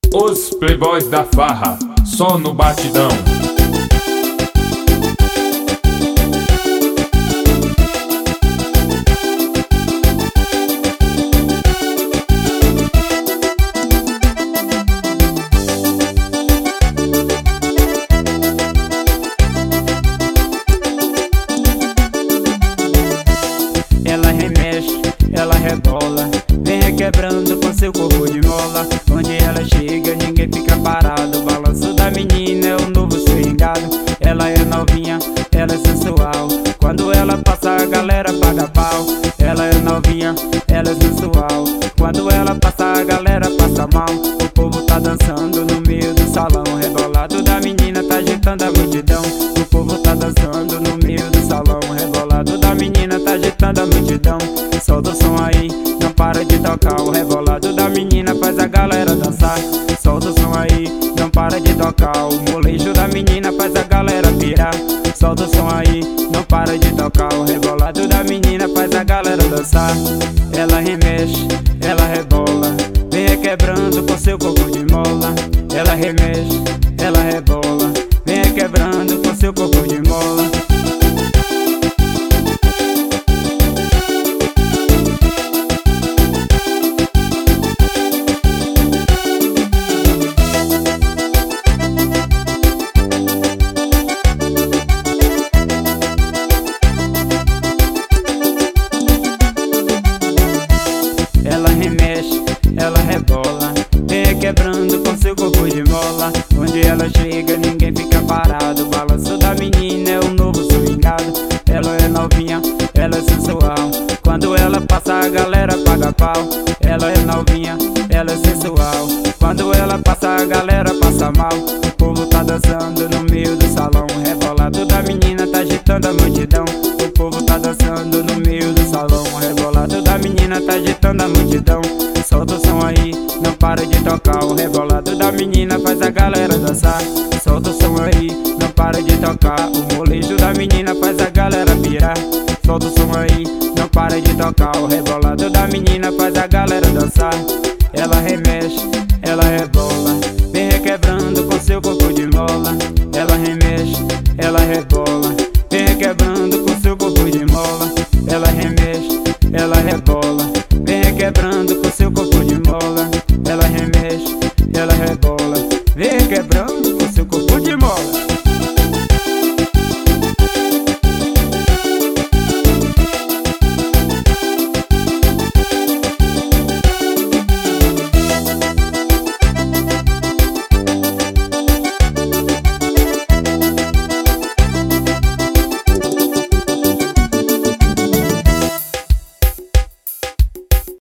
Os playboys da farra, só no batidão. Ela remexe, ela rebola, vem requebrando com seu corpo de mola. Onde ela chega ninguém fica parado. O balanço da menina é o novo swingado. Ela é novinha, ela é sensual. Quando ela passa a galera paga pau. Ela é novinha, ela é sensual. Quando ela passa a galera passa mal. O povo tá dançando no meio do salão. O rebolado da menina tá agitando a multidão. O povo tá dançando no meio do salão. O rebolado da menina tá agitando a multidão. Solta o som aí, não para de tocar. O rebolado da menina faz a galera dançar. Solta o som aí, não para de tocar. O molejo da menina faz a galera pirar. Solta o som aí, não para de tocar. O rebolado da menina faz a galera dançar. Ela remexe, ela rebola, vem requebrando com seu corpo de mola. Ela remexe, ela rebola, vem requebrando com seu corpo de mola. Ela remexe, ela rebola, vem requebrando com seu corpo de mola. Onde ela chega ninguém fica parado. O balanço da menina é o novo swingado. Ela é novinha, ela é sensual. Quando ela passa a galera paga pau. Ela é novinha, ela é sensual. Quando ela passa a galera passa mal. O povo tá dançando no meio do salão. O rebolado da menina tá agitando a multidão. O povo tá dançando no meio do salão. O rebolado da menina tá agitando a multidão. Solta o som aí, não para de tocar. O rebolado da menina faz a galera dançar. Solta o som aí, não para de tocar. O molejo da menina faz a galera pirar. Solta o som aí, não para de tocar. O rebolado da menina faz a galera dançar. Ela remexe, ela rebola, vem requebrando com seu corpo de mola. Ela remexe, ela rebola, vem requebrando com seu corpo de mola. Ela remexe, ela rebola, vem requebrando com seu corpo de mola. Ela remexe, ela rebola, vem requebrando.